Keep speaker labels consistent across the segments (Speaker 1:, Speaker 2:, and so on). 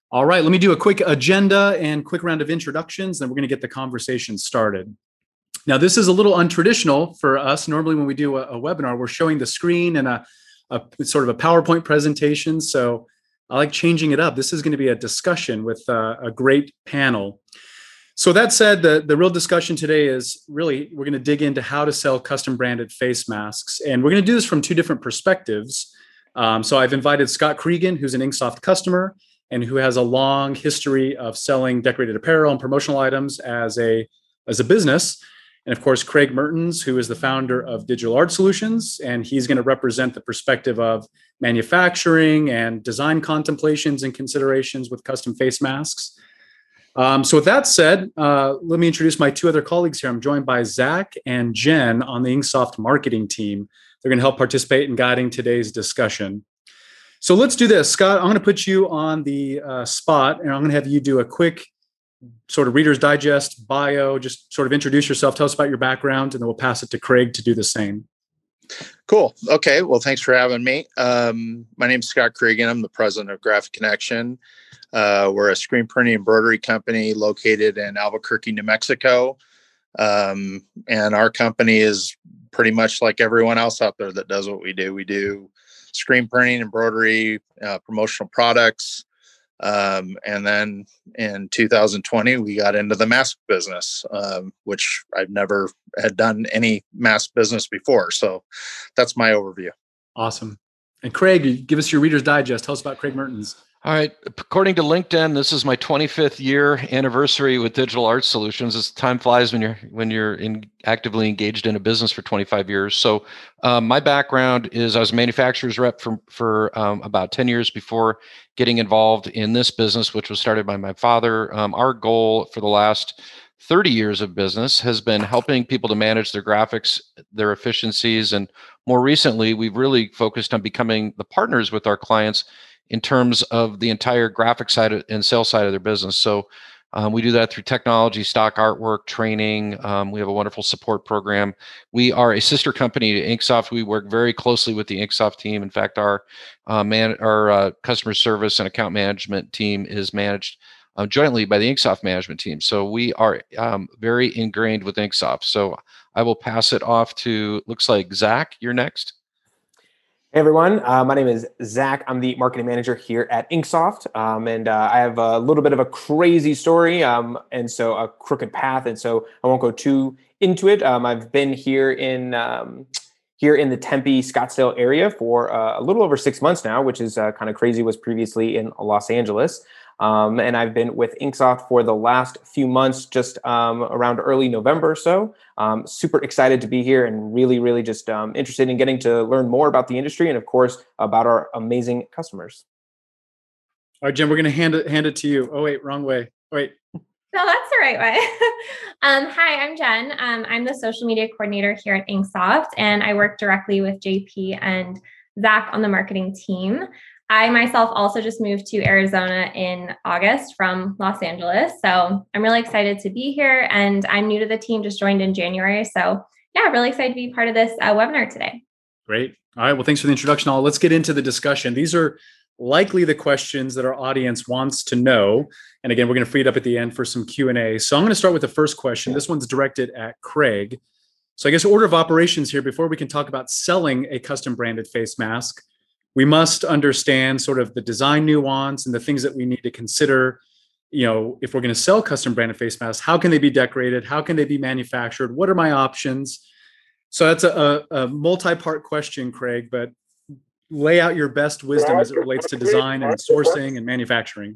Speaker 1: All right, let me do a quick agenda and quick round of introductions, then we're going to get the conversation started. Now, this is a little untraditional for us. Normally, when we do a webinar, we're showing the screen and a sort of a PowerPoint presentation. So I like changing it up. This is going to be a discussion with a great panel. So that said, the real discussion today is really, we're going to dig into how to sell custom branded face masks. And we're going to do this from two different perspectives. So I've invited Scott Cregan, who's an Inksoft customer and who has a long history of selling decorated apparel and promotional items as a business. And of course, Craig Mertens, who is the founder of Digital Art Solutions, and he's going to represent the perspective of manufacturing and design contemplations and considerations with custom face masks. So with that said, let me introduce my two other colleagues here. I'm joined by Zach and Jen on the Inksoft marketing team. They're going to help participate in guiding today's discussion. So let's do this. Scott, I'm going to put you on the spot, and I'm going to have you do a quick sort of Reader's Digest bio, just sort of introduce yourself, tell us about your background, and then we'll pass it to Craig to do the same.
Speaker 2: Cool. Okay. Well, thanks for having me. My name's Scott Cregan. I'm the president of Graphic Connection. We're a screen printing embroidery company located in Albuquerque, New Mexico. And our company is pretty much like everyone else out there that does what we do. We do screen printing, embroidery, promotional products. And then in 2020, we got into the mask business, which I've never had done any mask business before. So that's my overview.
Speaker 1: Awesome. And Craig, give us your Reader's Digest. Tell us about Craig Mertens.
Speaker 3: All right. According to LinkedIn, this is my 25th year anniversary with Digital Art Solutions. As time flies when you're actively engaged in a business for 25 years. So my background is I was a manufacturer's rep for about 10 years before getting involved in this business, which was started by my father. Our goal for the last 30 years of business has been helping people to manage their graphics, their efficiencies, and more recently, we've really focused on becoming the partners with our clients in terms of the entire graphic side and sales side of their business. So we do that through technology, stock artwork, training. We have a wonderful support program. We are a sister company to Inksoft. We work very closely with the Inksoft team. In fact, our customer service and account management team is managed jointly by the Inksoft management team. So we are very ingrained with Inksoft. So I will pass it off to, looks like Zach, you're next.
Speaker 4: Hey everyone, my name is Zach. I'm the marketing manager here at Inksoft, and I have a little bit of a crazy story, and so a crooked path, and so I won't go too into it. I've been here in the Tempe, Scottsdale area for a little over 6 months now, which is kind of crazy. Was previously in Los Angeles. And I've been with Inksoft for the last few months, just around early November or so. Super excited to be here and really, really just interested in getting to learn more about the industry and, of course, about our amazing customers.
Speaker 1: All right, Jen, we're going to hand it to you. Oh, wait, wrong way. Wait.
Speaker 5: No, that's the right way. Hi, I'm Jen. I'm the social media coordinator here at Inksoft, and I work directly with JP and Zach on the marketing team. I myself also just moved to Arizona in August from Los Angeles. So I'm really excited to be here, and I'm new to the team, just joined in January. So yeah, really excited to be part of this webinar today.
Speaker 1: Great. All right. Well, thanks for the introduction. Let's get into the discussion. These are likely the questions that our audience wants to know. And again, we're going to free it up at the end for some Q&A. So I'm going to start with the first question. This one's directed at Craig. So I guess order of operations here, before we can talk about selling a custom branded face mask, we must understand sort of the design nuance and the things that we need to consider. You know, if we're going to sell custom branded face masks, how can they be decorated? How can they be manufactured? What are my options? So that's a multi-part question, Craig, but lay out your best wisdom as it relates to design and sourcing and manufacturing.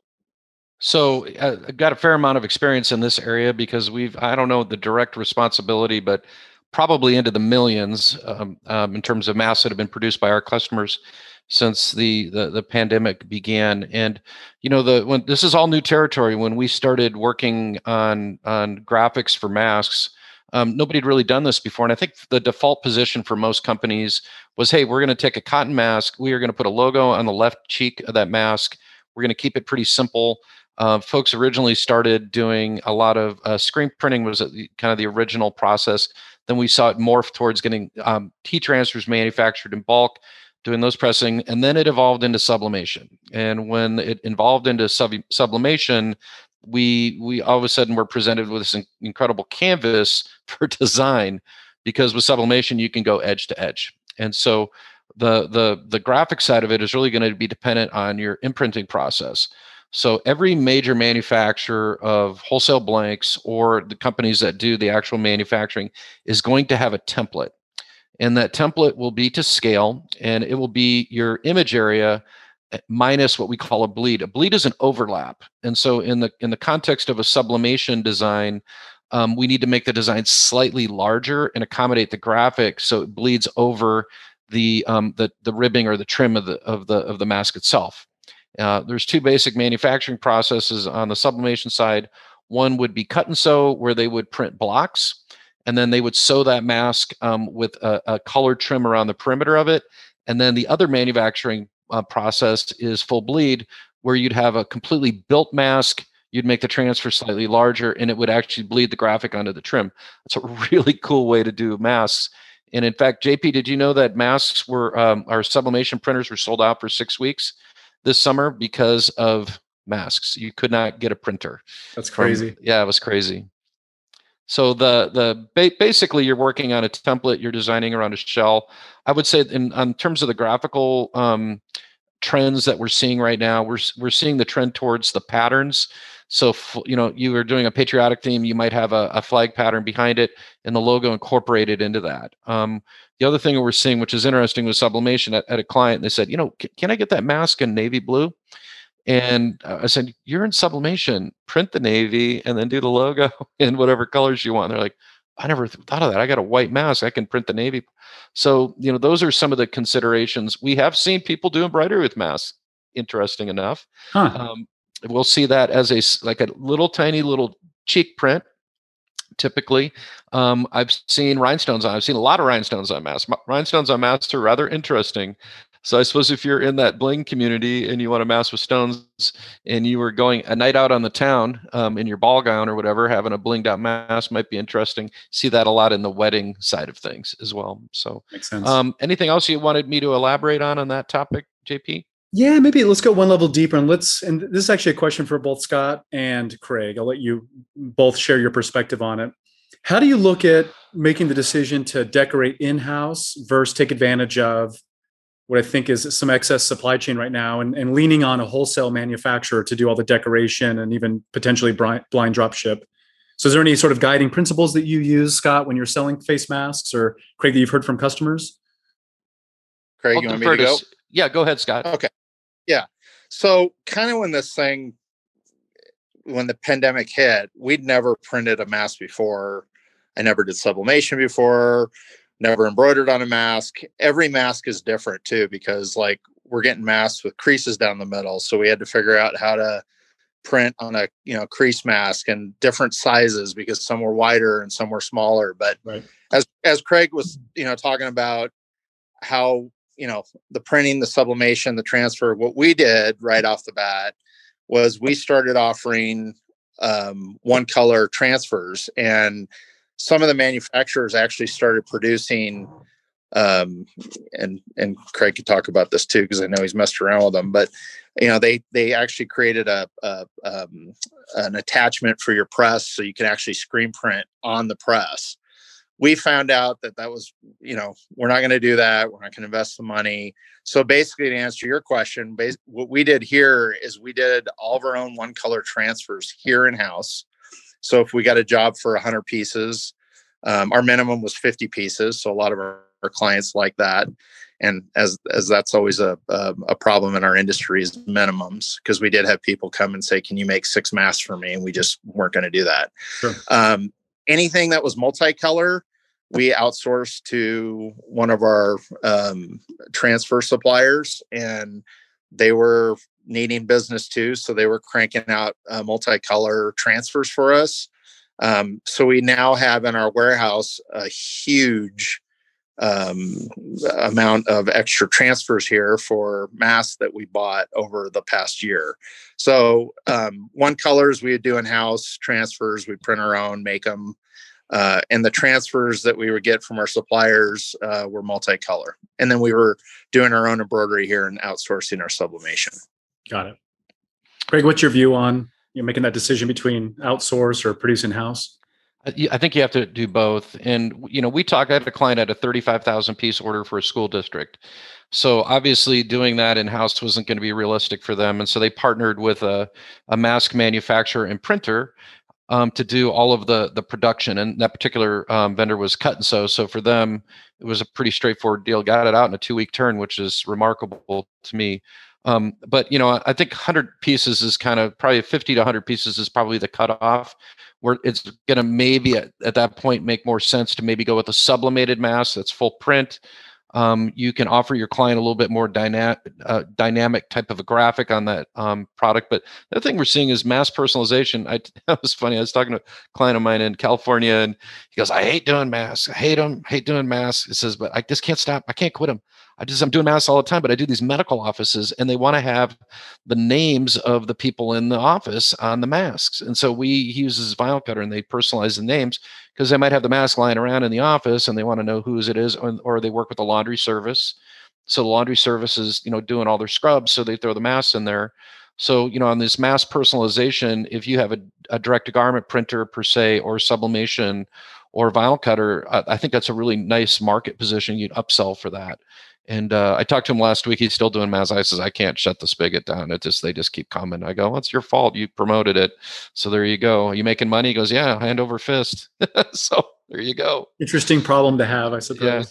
Speaker 3: So I've got a fair amount of experience in this area because I don't know the direct responsibility, but probably into the millions in terms of masks that have been produced by our customers since the pandemic began. And when this is all new territory, when we started working on graphics for masks, nobody had really done this before. And I think the default position for most companies was, hey, we're going to take a cotton mask. We are going to put a logo on the left cheek of that mask. We're going to keep it pretty simple. Folks originally started doing a lot of screen printing was kind of the original process. Then we saw it morph towards getting heat transfers manufactured in bulk. doing those pressing, and then it evolved into sublimation. And when it evolved into sublimation, we all of a sudden were presented with this incredible canvas for design, because with sublimation you can go edge to edge. And so the graphic side of it is really going to be dependent on your imprinting process. So every major manufacturer of wholesale blanks, or the companies that do the actual manufacturing, is going to have a template. And that template will be to scale, and it will be your image area minus what we call a bleed. A bleed is an overlap. And so in the context of a sublimation design, we need to make the design slightly larger and accommodate the graphic so it bleeds over the ribbing or the trim of the mask itself. There's two basic manufacturing processes on the sublimation side. One would be cut and sew, where they would print blocks, and then they would sew that mask with a colored trim around the perimeter of it. And then the other manufacturing process is full bleed, where you'd have a completely built mask. You'd make the transfer slightly larger, and it would actually bleed the graphic onto the trim. It's a really cool way to do masks. And in fact, JP, did you know that masks were, our sublimation printers were sold out for 6 weeks this summer because of masks? You could not get a printer.
Speaker 1: That's crazy.
Speaker 3: Yeah, it was crazy. So basically you're working on a template, you're designing around a shell. I would say in terms of the graphical trends that we're seeing right now, we're seeing the trend towards the patterns. So, you are doing a patriotic theme, you might have a flag pattern behind it and the logo incorporated into that. The other thing that we're seeing, which is interesting with sublimation, at a client, they said, can I get that mask in navy blue? And I said, you're in sublimation, print the navy and then do the logo in whatever colors you want. And they're like, I never thought of that. I got a white mask, I can print the navy. So, those are some of the considerations. We have seen people do embroidery with masks, interesting enough.
Speaker 1: Huh.
Speaker 3: We'll see that as a little tiny little cheek print. Typically, I've seen rhinestones on. I've seen a lot of rhinestones on masks. Rhinestones on masks are rather interesting. So I suppose if you're in that bling community and you want a mask with stones, and you were going a night out on the town in your ball gown or whatever, having a blinged out mask might be interesting. See that a lot in the wedding side of things as well. So
Speaker 1: makes sense.
Speaker 3: Anything else you wanted me to elaborate on that topic, JP?
Speaker 1: Yeah, maybe let's go one level deeper, and this is actually a question for both Scott and Craig. I'll let you both share your perspective on it. How do you look at making the decision to decorate in-house versus take advantage of what I think is some excess supply chain right now, and leaning on a wholesale manufacturer to do all the decoration and even potentially blind drop ship? So is there any sort of guiding principles that you use, Scott, when you're selling face masks, or Craig, that you've heard from customers?
Speaker 2: Craig, you want me to go?
Speaker 3: Yeah, go ahead, Scott.
Speaker 2: Okay. Yeah. So kind of when the pandemic hit, we'd never printed a mask before. I never did sublimation before, never embroidered on a mask. Every mask is different too, because we're getting masks with creases down the middle. So we had to figure out how to print on a, crease mask, and different sizes, because some were wider and some were smaller. But
Speaker 1: right.
Speaker 2: as Craig was, talking about how, the printing, the sublimation, the transfer, what we did right off the bat was we started offering one color transfers, and some of the manufacturers actually started producing, and Craig could talk about this too, because I know he's messed around with them, but they actually created an attachment for your press, so you can actually screen print on the press. We found out that was, we're not going to do that. We're not going to invest the money. So basically, to answer your question, what we did here is we did all of our own one color transfers here in house. So if we got a job for 100 pieces, our minimum was 50 pieces. So a lot of our clients like that. And as that's always a problem in our industry is minimums, because we did have people come and say, can you make 6 masks for me? And we just weren't going to do that.
Speaker 1: Sure.
Speaker 2: Anything that was multicolor, we outsourced to one of our transfer suppliers, and they were needing business too. So they were cranking out multicolor transfers for us. So we now have in our warehouse a huge amount of extra transfers here for masks that we bought over the past year. So one colors we would do in-house, transfers we print our own, make them. And the transfers that we would get from our suppliers were multicolor. And then we were doing our own embroidery here and outsourcing our sublimation.
Speaker 1: Got it. Greg, what's your view on making that decision between outsource or produce in-house?
Speaker 3: I think you have to do both. And, I had a client at a 35,000 piece order for a school district. So obviously doing that in-house wasn't going to be realistic for them. And so they partnered with a mask manufacturer and printer to do all of the production. And that particular vendor was Cut and Sew. So for them, it was a pretty straightforward deal. Got it out in a 2-week turn, which is remarkable to me. But I think 100 pieces is kind of probably 50 to 100 pieces is probably the cutoff, where it's going to maybe at that point make more sense to maybe go with a sublimated mask that's full print. You can offer your client a little bit more dynamic type of a graphic on that product. But the other thing we're seeing is mass personalization. That was funny. I was talking to a client of mine in California, and he goes, "I hate doing masks. I hate them. Hate doing masks." He says, "But I just can't stop. I can't quit them. I'm doing masks all the time, but I do these medical offices and they want to have the names of the people in the office on the masks. And so he uses vinyl cutter and they personalize the names because they might have the mask lying around in the office and they want to know whose it is, or they work with the laundry service. So the laundry service is, doing all their scrubs. So they throw the masks in there. So, on this mass personalization, if you have a direct to garment printer per se, or sublimation or vinyl cutter, I think that's a really nice market position. You'd upsell for that. And I talked to him last week. He's still doing masks. I says, "I can't shut the spigot down. They just keep coming." I go, "Well, it's your fault. You promoted it. So there you go. Are you making money?" He goes, "Yeah, hand over fist." So there you go.
Speaker 1: Interesting problem to have, I suppose.
Speaker 3: Yeah.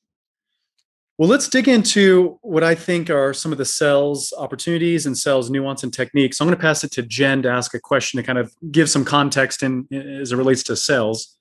Speaker 1: Well, let's dig into what I think are some of the sales opportunities and sales nuance and techniques. So I'm going to pass it to Jen to ask a question to kind of give some context as it relates to sales.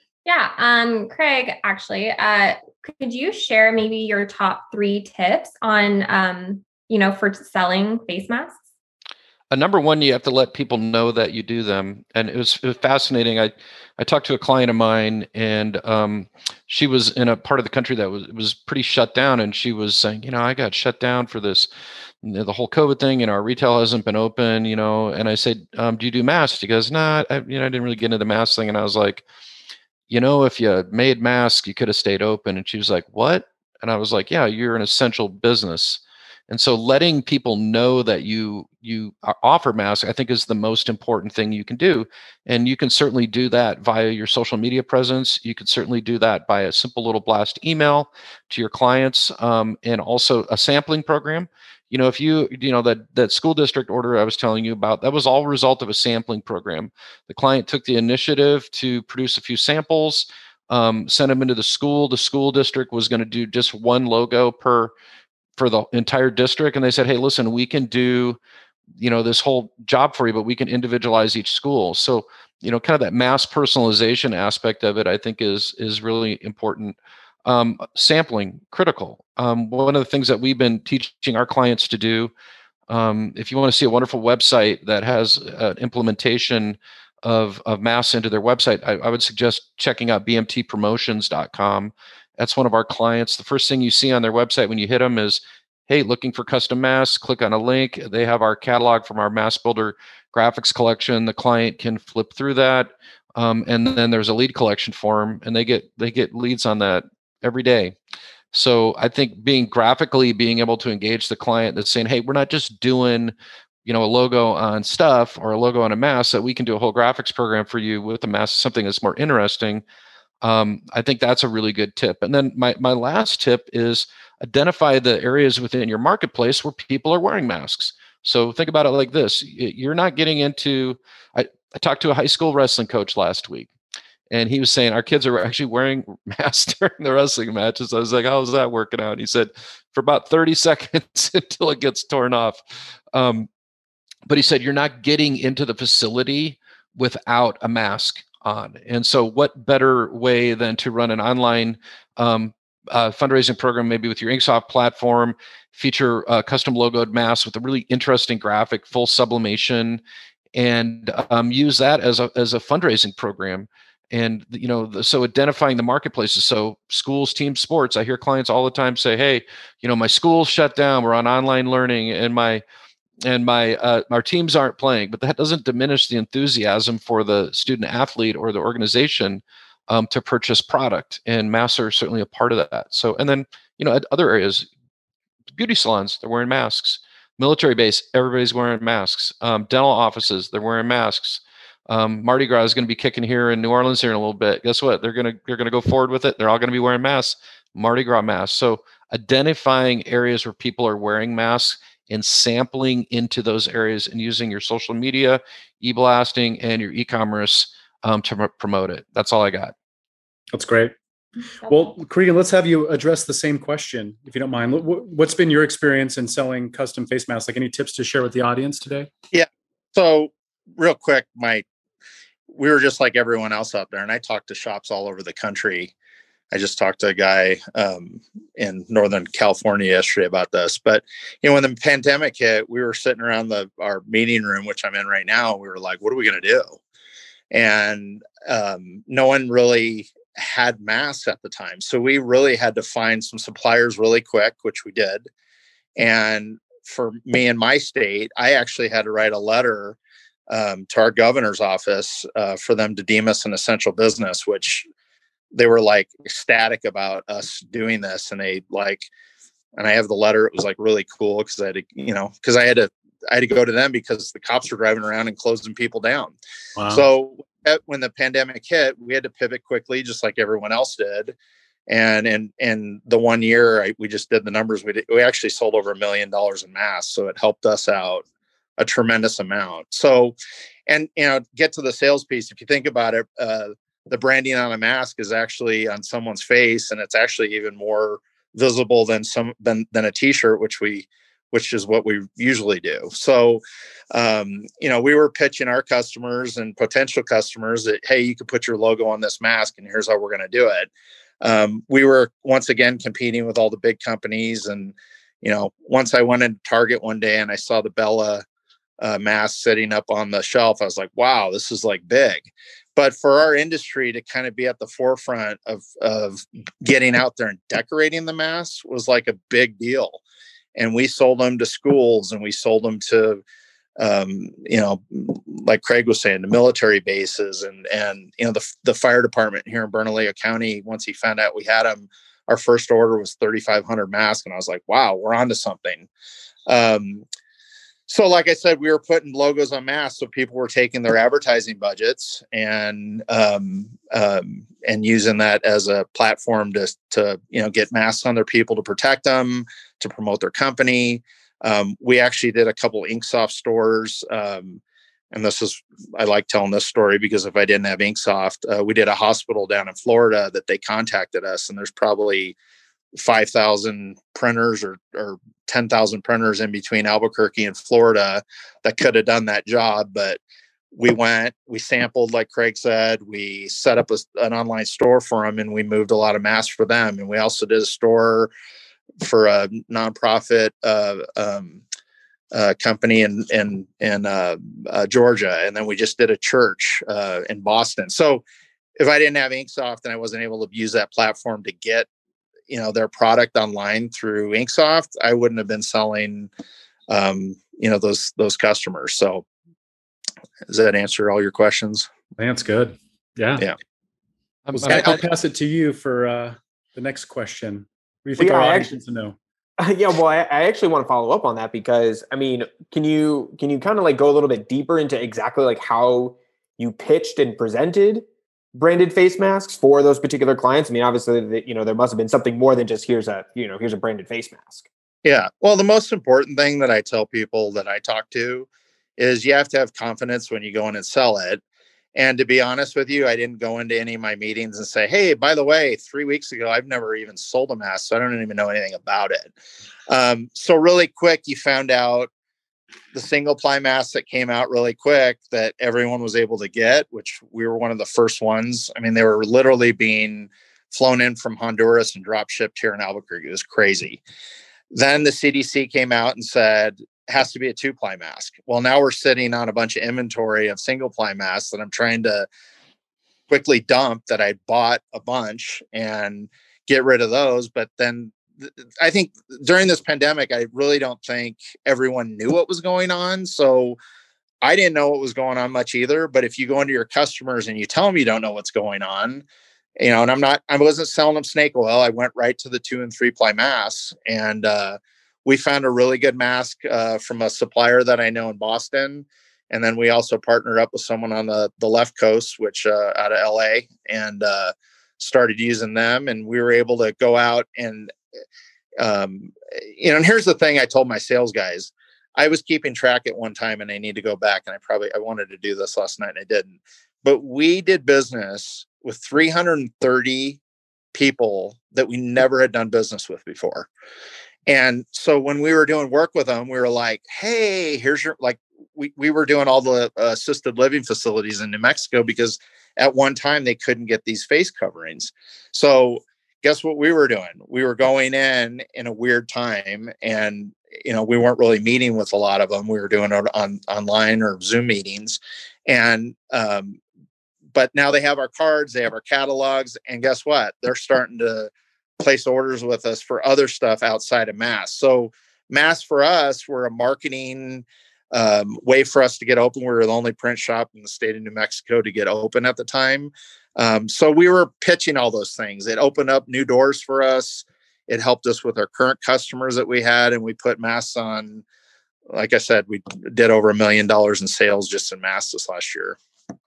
Speaker 5: Yeah, Craig, actually, could you share maybe your top 3 tips on, for selling face masks?
Speaker 3: Number one, you have to let people know that you do them. And it was fascinating. I talked to a client of mine, and she was in a part of the country that was pretty shut down. And she was saying, "I got shut down for this, the whole COVID thing, and our retail hasn't been open, And I said, "Do you do masks?" She goes, "Nah, I didn't really get into the mask thing." And I was like, "If you made masks, you could have stayed open." And she was like, "What?" And I was like, "Yeah, you're an essential business." And so letting people know that you offer masks, I think, is the most important thing you can do. And you can certainly do that via your social media presence. You can certainly do that by a simple little blast email to your clients, and also a sampling program. If that school district order I was telling you about, that was all a result of a sampling program. The client took the initiative to produce a few samples, sent them into the school. The school district was going to do just one logo for the entire district. And they said, "Hey, listen, we can do, this whole job for you, but we can individualize each school." So, kind of that mass personalization aspect of it, I think is really important. Sampling, critical. One of the things that we've been teaching our clients to do, if you want to see a wonderful website that has an implementation of masks into their website, I would suggest checking out bmtpromotions.com. That's one of our clients. The first thing you see on their website when you hit them is, "Hey, looking for custom masks?" Click on a link. They have our catalog from our Mask Builder graphics collection. The client can flip through that, and then there's a lead collection form, and they get leads on that every day. So I think being able to engage the client, that's saying, "Hey, we're not just doing a logo on stuff or a logo on a mask, that we can do a whole graphics program for you with a mask, something that's more interesting." I think that's a really good tip. And then my last tip is identify the areas within your marketplace where people are wearing masks. So think about it like this. You're not getting into, I talked to a high school wrestling coach last week, and he was saying our kids are actually wearing masks during the wrestling matches. I was like, "How's that working out?" And he said, "For about 30 seconds until it gets torn off." But he said, "You're not getting into the facility without a mask on." And so what better way than to run an online fundraising program, maybe with your Inksoft platform, feature custom logoed masks with a really interesting graphic, full sublimation, and use that as a fundraising program. And so identifying the marketplaces. So schools, team sports. I hear clients all the time say, "Hey, my school's shut down. We're on online learning, and our teams aren't playing." But that doesn't diminish the enthusiasm for the student athlete or the organization. to purchase product, and masks are certainly a part of that. So, and then, at other areas, beauty salons, they're wearing masks. Military base, everybody's wearing masks. Dental offices, they're wearing masks. Mardi Gras is going to be kicking here in New Orleans here in a little bit. Guess what? They're going to go forward with it. They're all going to be wearing masks, Mardi Gras masks. So identifying areas where people are wearing masks and sampling into those areas and using your social media, e-blasting, and your e-commerce to promote it. That's all I got.
Speaker 1: That's great. Well, Cregan, let's have you address the same question, if you don't mind. What's been your experience in selling custom face masks? Like, any tips to share with the audience today?
Speaker 2: Yeah. So real quick, we were just like everyone else out there, and I talked to shops all over the country. I just talked to a guy in Northern California yesterday about this. But, when the pandemic hit, we were sitting around our meeting room, which I'm in right now. We were like, what are we going to do? And no one really had masks at the time. So we really had to find some suppliers really quick, which we did. And for me in my state, I actually had to write a letter to our governor's office for them to deem us an essential business, which they were like ecstatic about us doing this. And and I have the letter. It was like really cool because I had to go to them because the cops were driving around and closing people down.
Speaker 1: Wow.
Speaker 2: So when the pandemic hit, we had to pivot quickly, just like everyone else did. And in the 1 year, we just did the numbers. We actually sold over $1 million in masks. So it helped us out a tremendous amount. So, and, get to the sales piece. If you think about it, the branding on a mask is actually on someone's face, and it's actually even more visible than a t-shirt, which is what we usually do. So, we were pitching our customers and potential customers that, hey, you could put your logo on this mask and here's how we're going to do it. We were once again competing with all the big companies. And, once I went into Target one day and I saw the Bella mask sitting up on the shelf, I was like, wow, this is like big. But for our industry to kind of be at the forefront of getting out there and decorating the masks was like a big deal. And we sold them to schools, and we sold them to, like Craig was saying, the military bases, and the fire department here in Bernalillo County. Once he found out we had them, our first order was 3,500 masks, and I was like, wow, we're onto something. So like I said, we were putting logos on masks, so people were taking their advertising budgets and using that as a platform to get masks on their people, to protect them, to promote their company. We actually did a couple Inksoft stores. And I like telling this story because if I didn't have Inksoft, we did a hospital down in Florida that they contacted us, and there's probably 5,000 printers or 10,000 printers in between Albuquerque and Florida that could have done that job. But we sampled, like Craig said, we set up an online store for them, and we moved a lot of masks for them. And we also did a store for a nonprofit company in Georgia. And then we just did a church in Boston. So if I didn't have Inksoft and I wasn't able to use that platform to get their product online through Inksoft, I wouldn't have been selling, those customers. So does that answer all your questions?
Speaker 1: That's good. Yeah.
Speaker 2: Yeah.
Speaker 1: Well, Zach, I'll pass it to you for the next question. What do you think our audience needs to know?
Speaker 4: Yeah, well, I actually want to follow up on that because, can you kind of like go a little bit deeper into exactly like how you pitched and presented branded face masks for those particular clients? Obviously, there must have been something more than just here's a branded face mask.
Speaker 2: Yeah. Well, the most important thing that I tell people that I talk to is you have to have confidence when you go in and sell it. And to be honest with you, I didn't go into any of my meetings and say, hey, by the way, 3 weeks ago, I've never even sold a mask, so I don't even know anything about it. So really quick, you found out the single ply masks that came out really quick that everyone was able to get, which we were one of the first ones. They were literally being flown in from Honduras and drop shipped here in Albuquerque. It was crazy. Then the CDC came out and said, has to be a 2-ply mask. Well, now we're sitting on a bunch of inventory of single ply masks that I'm trying to quickly dump that I bought a bunch and get rid of those. But then I think during this pandemic, I really don't think everyone knew what was going on. So I didn't know what was going on much either. But if you go into your customers and you tell them you don't know what's going on, And I wasn't selling them snake oil. I went right to the 2 and 3 ply mask, and we found a really good mask from a supplier that I know in Boston. And then we also partnered up with someone on the left coast, which out of LA, and started using them. And we were able to go out and, and here's the thing I told my sales guys. I was keeping track at one time, and I need to go back, and I wanted to do this last night and I didn't, but we did business with 330 people that we never had done business with before. And so when we were doing work with them, we were like, hey, here's your, like, we were doing all the assisted living facilities in New Mexico because at one time they couldn't get these face coverings. So guess what we were doing? We were going in a weird time, and we weren't really meeting with a lot of them. We were doing it online or Zoom meetings, and but now they have our cards, they have our catalogs, and guess what? They're starting to place orders with us for other stuff outside of masks. So masks for us were a marketing way for us to get open. We were the only print shop in the state of New Mexico to get open at the time. So we were pitching all those things. It opened up new doors for us. It helped us with our current customers that we had, and we put masks on. Like I said, we did over $1 million in sales just in masks this last year.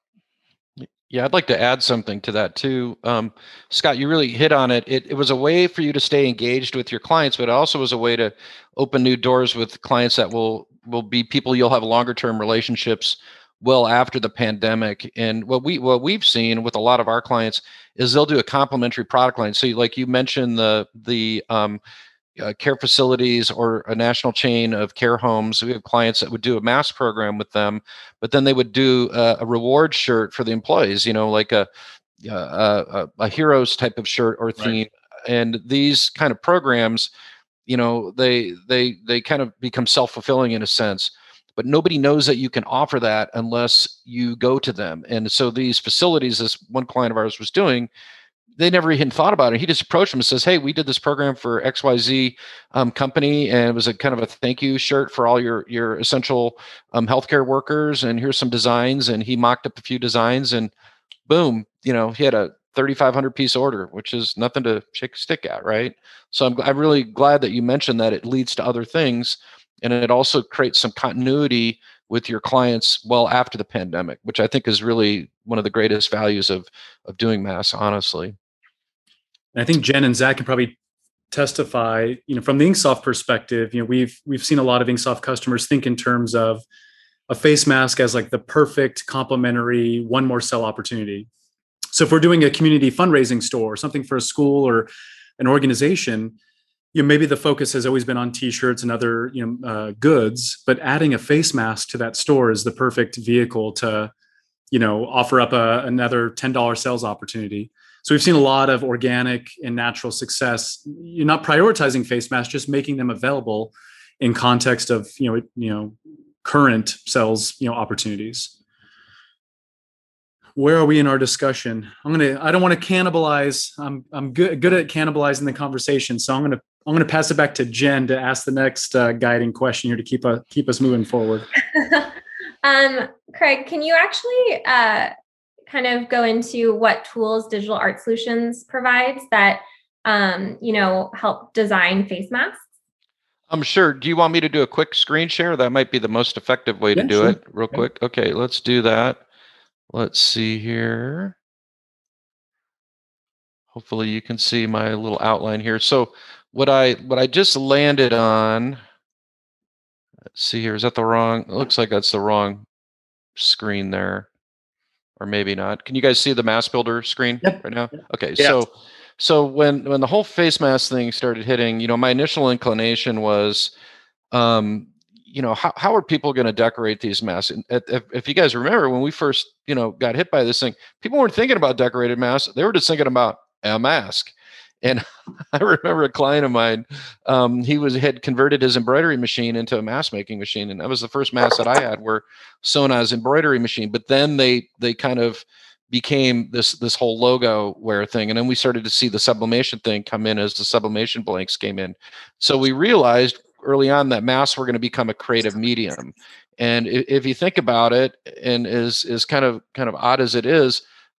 Speaker 3: Yeah, I'd like to add something to that too. Scott, you really hit on it. It was a way for you to stay engaged with your clients, but it also was a way to open new doors with clients that will be people you'll have longer term relationships well after the pandemic. And what we've seen with a lot of our clients is they'll do a complementary product line. So like you mentioned the care facilities or a national chain of care homes. We have clients that would do a mask program with them, but then they would do a reward shirt for the employees, like a heroes type of shirt or theme. Right. And these kind of programs, they kind of become self-fulfilling in a sense, but nobody knows that you can offer that unless you go to them. And so these facilities, as one client of ours was doing, they never even thought about it. He just approached them and says, hey, we did this program for XYZ company, and it was a kind of a thank you shirt for all your essential healthcare workers. And here's some designs. And he mocked up a few designs, and boom, he had a 3,500 piece order, which is nothing to shake a stick at, right? So I'm really glad that you mentioned that it leads to other things. And it also creates some continuity with your clients well after the pandemic, which I think is really one of the greatest values of doing masks, honestly.
Speaker 1: I think Jen and Zach can probably testify, from the Inksoft perspective, we've seen a lot of Inksoft customers think in terms of a face mask as like the perfect complementary one more sell opportunity. So if we're doing a community fundraising store or something for a school or an organization, maybe the focus has always been on T-shirts and other goods, but adding a face mask to that store is the perfect vehicle to offer up another $10 sales opportunity. So we've seen a lot of organic and natural success. You're not prioritizing face masks, just making them available in context of current sales opportunities. Where are we in our discussion? I don't want to cannibalize. I'm good at cannibalizing the conversation, so I'm gonna pass it back to Jen to ask the next guiding question here to keep us moving forward.
Speaker 5: Craig, can you actually kind of go into what tools Digital Art Solutions provides that help design face masks?
Speaker 3: I'm sure. Do you want me to do a quick screen share? That might be the most effective way to do it real quick. Okay, let's do that. Let's see here. Hopefully you can see my little outline here. So what I just landed on, let's see here, is that the wrong, it looks like that's the wrong screen there, or maybe not. Can you guys see the mask builder screen right now? Okay, yeah. So when the whole face mask thing started hitting, my initial inclination was, how are people going to decorate these masks? And if you guys remember, when we first, got hit by this thing, people weren't thinking about decorated masks. They were just thinking about a mask. And I remember a client of mine, he had converted his embroidery machine into a mask making machine. And that was the first mask that I had were sewn on his embroidery machine. But then they kind of became this whole logo wear thing. And then we started to see the sublimation thing come in as the sublimation blanks came in. So we realized early on that masks were going to become a creative medium. And if you think about it, and is kind of odd as it is,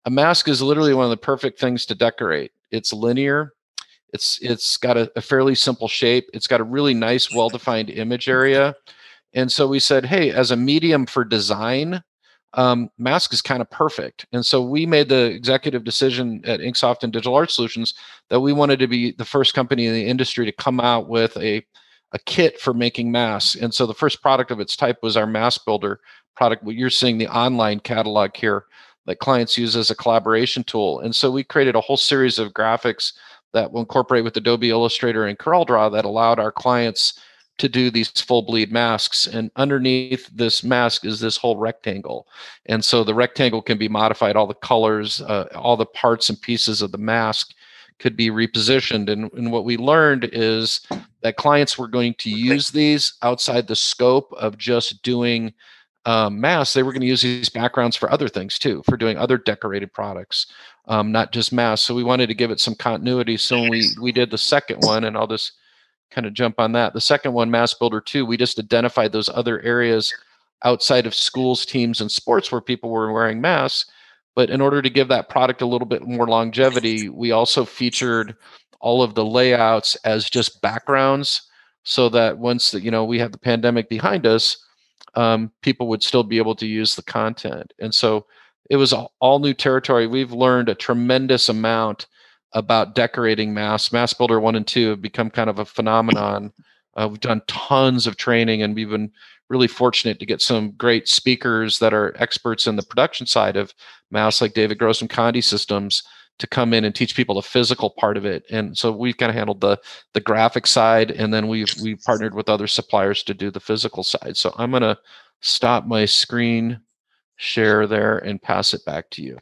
Speaker 3: A mask is literally one of the perfect things to decorate. It's linear. It's got a fairly simple shape. It's got a really nice, well-defined image area. And so we said, hey, as a medium for design, mask is kind of perfect. And so we made the executive decision at Inksoft and Digital Art Solutions that we wanted to be the first company in the industry to come out with a kit for making masks. And so the first product of its type was our Mask Builder product. What you're seeing, the online catalog here that clients use as a collaboration tool. And so we created a whole series of graphics that will incorporate with Adobe Illustrator and CorelDRAW that allowed our clients to do these full bleed masks. And underneath this mask is this whole rectangle. And so the rectangle can be modified, all the colors, all the parts and pieces of the mask could be repositioned. And what we learned is that clients were going to use these outside the scope of just doing masks. They were going to use these backgrounds for other things too, for doing other decorated products, not just masks. So we wanted to give it some continuity. So when we did the second one, and I'll just kind of jump on that. The second one, Mask Builder 2, we just identified those other areas outside of schools, teams, and sports where people were wearing masks. But in order to give that product a little bit more longevity, we also featured all of the layouts as just backgrounds so that once we have the pandemic behind us, people would still be able to use the content. And so it was all new territory. We've learned a tremendous amount about decorating masks. Mask Builder 1 and 2 have become kind of a phenomenon. We've done tons of training, and we've been really fortunate to get some great speakers that are experts in the production side of masks, like David Gross from Condi Systems, to come in and teach people the physical part of it. And so we've kind of handled the graphic side, and then we've partnered with other suppliers to do the physical side. So I'm going to stop my screen share there and pass it back to you.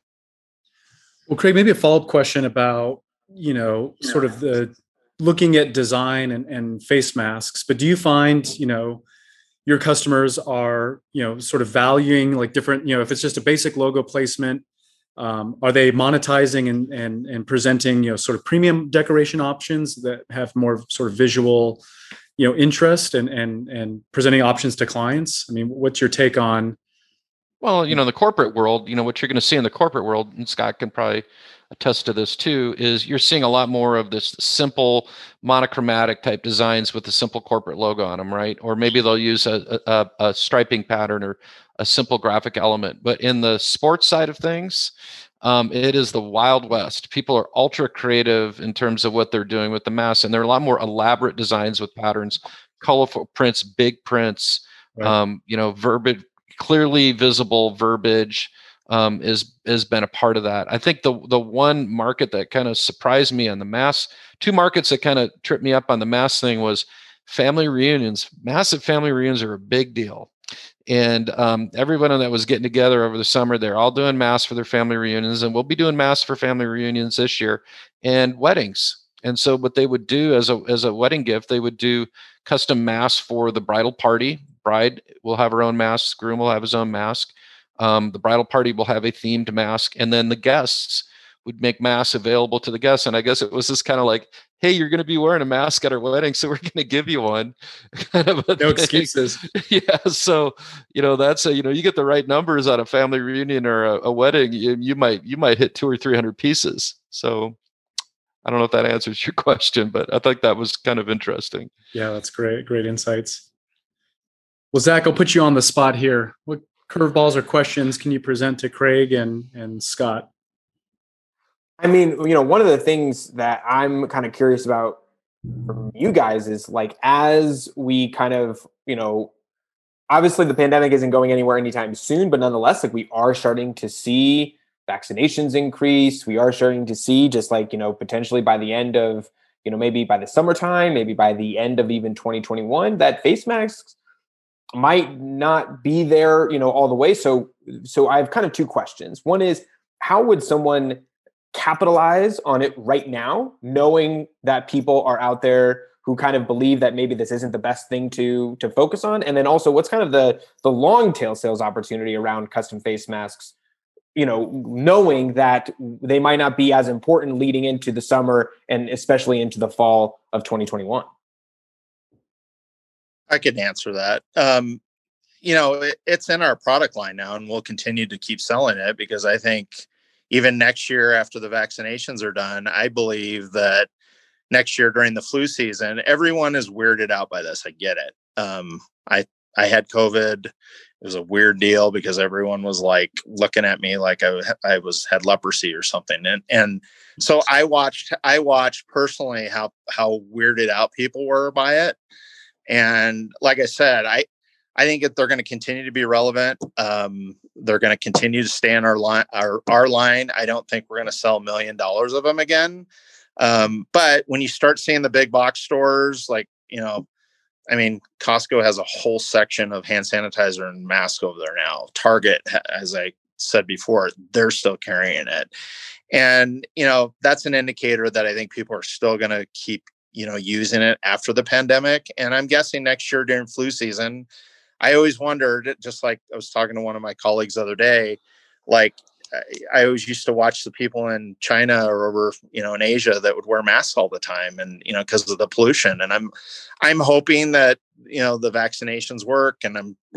Speaker 1: Well, Craig, maybe a follow-up question about, sort of the looking at design and face masks, but do you find, your customers are, sort of valuing like different, if it's just a basic logo placement, are they monetizing and presenting, sort of premium decoration options that have more sort of visual, interest and presenting options to clients? I mean, what's your take on?
Speaker 3: Well, the corporate world, what you're going to see in the corporate world, and Scott can probably attest to this too, is you're seeing a lot more of this simple monochromatic type designs with a simple corporate logo on them, right? Or maybe they'll use a striping pattern or a simple graphic element. But in the sports side of things, it is the Wild West. People are ultra creative in terms of what they're doing with the masks, and there are a lot more elaborate designs with patterns, colorful prints, big prints,
Speaker 1: Right.
Speaker 3: verbiage, clearly visible verbiage has been a part of that. I think the one market that kind of surprised me on the mask, two markets that kind of tripped me up on the mask thing was family reunions. Massive family reunions are a big deal. And everyone that was getting together over the summer, they're all doing masks for their family reunions, and we'll be doing masks for family reunions this year and weddings. And so what they would do as a wedding gift, they would do custom masks for the bridal party. Bride will have her own mask. Groom will have his own mask. The bridal party will have a themed mask, and then the guests would make masks available to the guests. And I guess it was this kind of like, hey, you're going to be wearing a mask at our wedding, so we're going to give you one. Kind of a
Speaker 1: No
Speaker 3: thing.
Speaker 1: excuses.
Speaker 3: Yeah. So, that's you get the right numbers on a family reunion or a wedding, you might hit 200 or 300 pieces. So I don't know if that answers your question, but I think that was kind of interesting.
Speaker 1: Yeah, that's great. Great insights. Well, Zach, I'll put you on the spot here. What curveballs or questions can you present to Craig and Scott?
Speaker 4: I mean, one of the things that I'm kind of curious about from you guys is like, as we kind of, obviously the pandemic isn't going anywhere anytime soon, but nonetheless, like we are starting to see vaccinations increase. We are starting to see just like, potentially by the end of, maybe by the summertime, maybe by the end of even 2021, that face masks might not be there, all the way. So I have kind of two questions. One is, how would someone capitalize on it right now, knowing that people are out there who kind of believe that maybe this isn't the best thing to focus on? And then also, what's kind of the long tail sales opportunity around custom face masks, knowing that they might not be as important leading into the summer and especially into the fall of 2021?
Speaker 2: I can answer that. It's in our product line now, and we'll continue to keep selling it because I think, even next year after the vaccinations are done, I believe that next year during the flu season, everyone is weirded out by this. I get it. I had COVID. It was a weird deal because everyone was like looking at me like I had leprosy or something. And so I watched personally how weirded out people were by it. And like I said, I think that they're going to continue to be relevant. They're going to continue to stay on our line. I don't think we're going to sell $1 million of them again. But when you start seeing the big box stores, like, I mean, Costco has a whole section of hand sanitizer and mask over there now. Target, as I said before, they're still carrying it. And, that's an indicator that I think people are still going to keep, using it after the pandemic. And I'm guessing next year during flu season, I always wondered, just like I was talking to one of my colleagues the other day, like I always used to watch the people in China or over, in Asia that would wear masks all the time and, because of the pollution. And I'm hoping that, the vaccinations work, and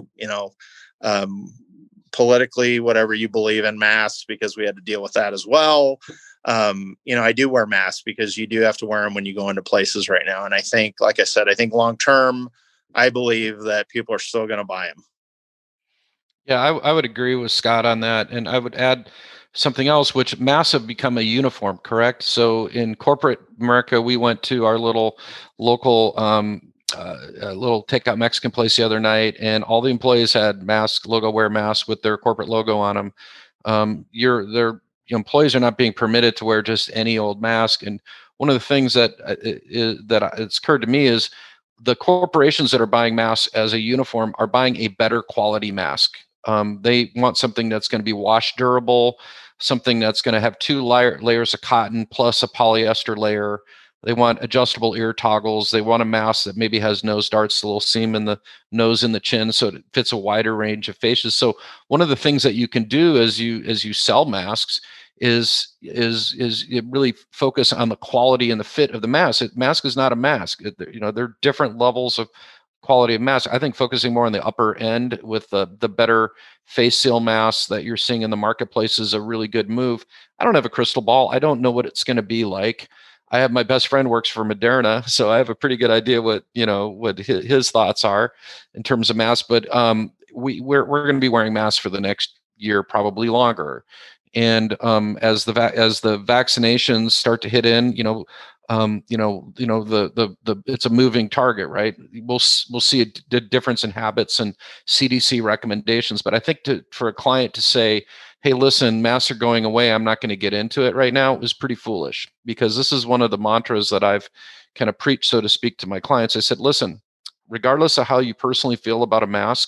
Speaker 2: I'm, politically, whatever you believe in masks, because we had to deal with that as well. I do wear masks because you do have to wear them when you go into places right now. And I think, like I said, long term, I believe that people are still going to buy them.
Speaker 3: Yeah, I would agree with Scott on that. And I would add something else, which masks have become a uniform, correct? So in corporate America, we went to our little local little takeout Mexican place the other night, and all the employees had wear masks with their corporate logo on them. Their employees are not being permitted to wear just any old mask. And one of the things that it's occurred to me is the corporations that are buying masks as a uniform are buying a better quality mask. They want something that's going to be wash durable, something that's going to have 2 layers of cotton plus a polyester layer. They want adjustable ear toggles. They want a mask that maybe has nose darts, a little seam in the nose and the chin, so it fits a wider range of faces. So one of the things that you can do as you sell masks is really focus on the quality and the fit of the mask. Mask is not a mask. There are different levels of quality of mask. I think focusing more on the upper end with the better face seal masks that you're seeing in the marketplace is a really good move. I don't have a crystal ball. I don't know what it's going to be like. I have my best friend works for Moderna, so I have a pretty good idea what his thoughts are in terms of masks. But we're going to be wearing masks for the next year, probably longer. And as the vaccinations start to hit in, it's a moving target, right? We'll see a difference in habits and CDC recommendations. But I think for a client to say, hey, listen, masks are going away, I'm not going to get into it right now, is pretty foolish, because this is one of the mantras that I've kind of preached, so to speak, to my clients. I said, listen, regardless of how you personally feel about a mask,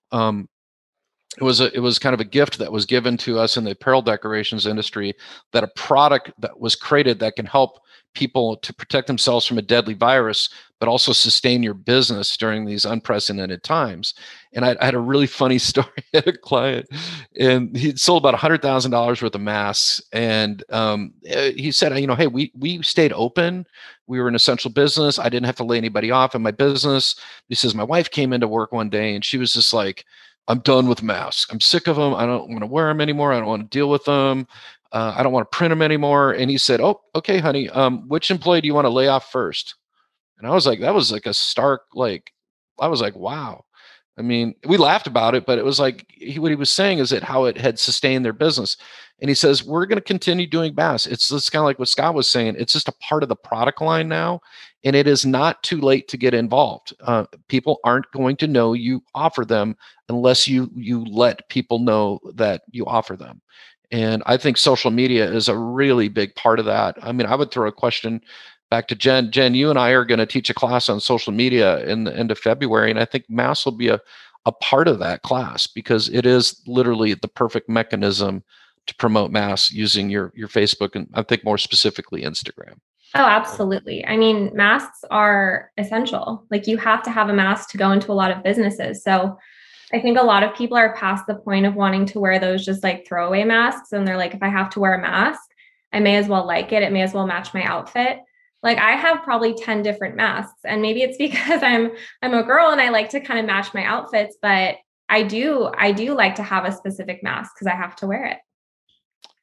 Speaker 3: it was kind of a gift that was given to us in the apparel decorations industry, that a product that was created that can help people to protect themselves from a deadly virus, but also sustain your business during these unprecedented times. And I had a really funny story. I had a client, and he sold about $100,000 worth of masks. And he said, hey, we stayed open. We were an essential business. I didn't have to lay anybody off in my business. He says, my wife came into work one day and she was just like, I'm done with masks. I'm sick of them. I don't want to wear them anymore. I don't want to deal with them. I don't want to print them anymore. And he said, oh, okay, honey, which employee do you want to lay off first? And I was like, that was like a stark, I was like, wow. I mean, we laughed about it, but it was like, what he was saying is that how it had sustained their business. And he says, we're going to continue doing masks. It's kind of like what Scott was saying. It's just a part of the product line now. And it is not too late to get involved. People aren't going to know you offer them unless you let people know that you offer them. And I think social media is a really big part of that. I mean, I would throw a question back to Jen. Jen, you and I are going to teach a class on social media in the end of February. And I think masks will be a part of that class, because it is literally the perfect mechanism to promote masks using your Facebook, and I think more specifically Instagram.
Speaker 5: Oh, absolutely. I mean, masks are essential. Like, you have to have a mask to go into a lot of businesses. So I think a lot of people are past the point of wanting to wear those just like throwaway masks. And they're like, if I have to wear a mask, I may as well like it. It may as well match my outfit. Like, I have probably 10 different masks, and maybe it's because I'm a girl and I like to kind of match my outfits, but I do like to have a specific mask because I have to wear it.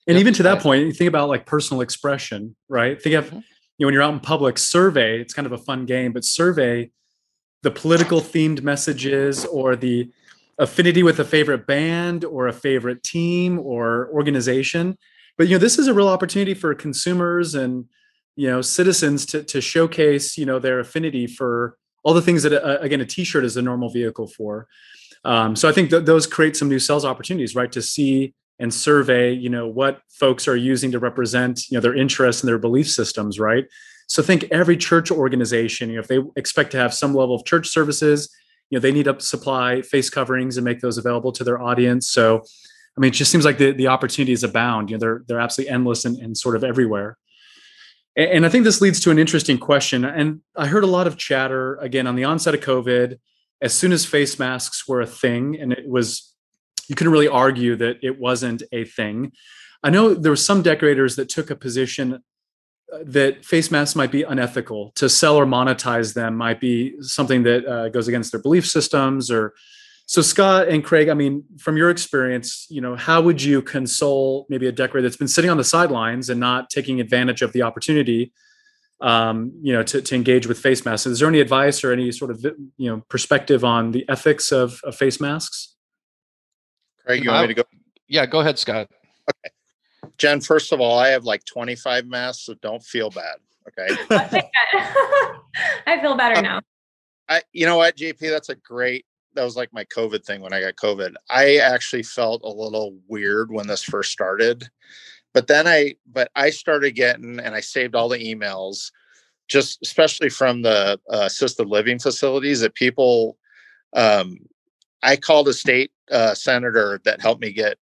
Speaker 1: And
Speaker 3: Yep.
Speaker 1: even to that point, you think about like personal expression, right? Think of,
Speaker 3: Mhm.
Speaker 1: when you're out in public, survey, it's kind of a fun game, but survey the political themed messages or the affinity with a favorite band or a favorite team or organization. But this is a real opportunity for consumers and citizens to showcase their affinity for all the things that again a t-shirt is a normal vehicle for. So I think that those create some new sales opportunities, right? To see and survey, what folks are using to represent, their interests and their belief systems, right? So think every church organization, if they expect to have some level of church services, they need to supply face coverings and make those available to their audience. So, I mean, it just seems like the opportunities abound. They're absolutely endless and sort of everywhere. And I think this leads to an interesting question. And I heard a lot of chatter again on the onset of COVID, as soon as face masks were a thing, and you couldn't really argue that it wasn't a thing. I know there were some decorators that took a position that face masks might be unethical. To sell or monetize them might be something that goes against their belief systems. Or so, Scott and Craig, I mean, from your experience, how would you console maybe a decorator that's been sitting on the sidelines and not taking advantage of the opportunity, to engage with face masks? Is there any advice or any sort of perspective on the ethics of face masks?
Speaker 2: Craig, you want me to go?
Speaker 3: Yeah, go ahead, Scott.
Speaker 2: Okay. Jen, first of all, I have like 25 masks, so don't feel bad. Okay.
Speaker 5: I feel better now.
Speaker 2: You know what, JP, that was like my COVID thing when I got COVID. I actually felt a little weird when this first started, but I started getting, and I saved all the emails, just especially from the assisted living facilities that people, I called a state senator that helped me get,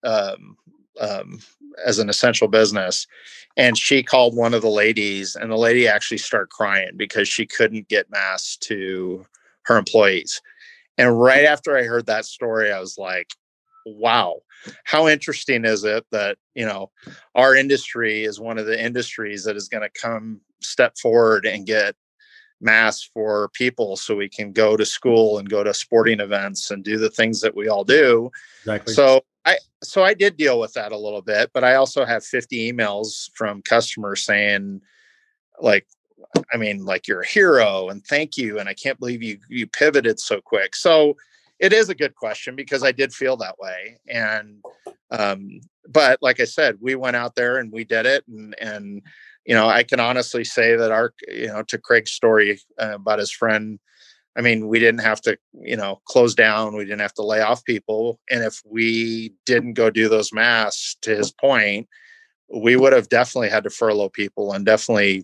Speaker 2: as an essential business. And she called one of the ladies, and the lady actually started crying because she couldn't get masks to her employees. And right after I heard that story, I was like, wow, how interesting is it that, our industry is one of the industries that is going to come step forward and get masks for people so we can go to school and go to sporting events and do the things that we all do.
Speaker 1: Exactly.
Speaker 2: So I did deal with that a little bit, but I also have 50 emails from customers saying, like, you're a hero and thank you. And I can't believe you pivoted so quick. So it is a good question because I did feel that way. And, but like I said, we went out there and we did it. And I can honestly say that to Craig's story about his friend, we didn't have to, close down. We didn't have to lay off people. And if we didn't go do those masks, to his point, we would have definitely had to furlough people and definitely,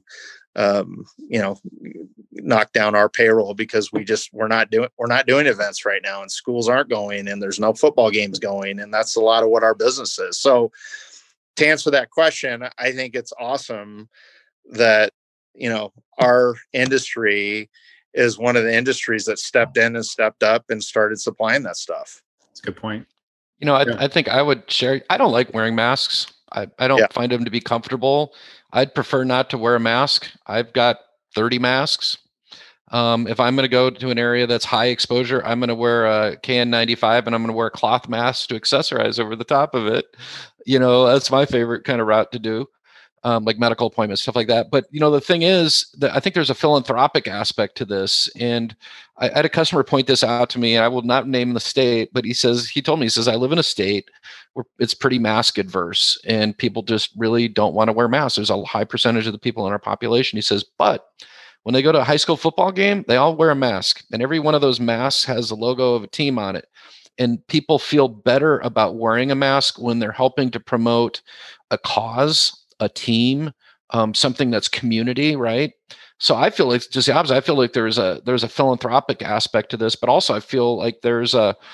Speaker 2: knock down our payroll because we're not doing events right now, and schools aren't going, and there's no football games going. And that's a lot of what our business is. So to answer that question, I think it's awesome that, our industry is one of the industries that stepped in and stepped up and started supplying that stuff.
Speaker 1: That's a good point.
Speaker 3: I think I would share, I don't like wearing masks. I don't find them to be comfortable. I'd prefer not to wear a mask. I've got 30 masks. If I'm going to go to an area that's high exposure, I'm going to wear a KN95 and I'm going to wear a cloth mask to accessorize over the top of it. That's my favorite kind of route to do. Like medical appointments, stuff like that. But, the thing is that I think there's a philanthropic aspect to this. And I had a customer point this out to me, and I will not name the state, but he told me, I live in a state where it's pretty mask adverse and people just really don't want to wear masks. There's a high percentage of the people in our population. He says, but when they go to a high school football game, they all wear a mask, and every one of those masks has the logo of a team on it. And people feel better about wearing a mask when they're helping to promote a cause, a team, something that's community, right? So I feel like just the opposite. I feel like there's a philanthropic aspect to this, but also I feel like there's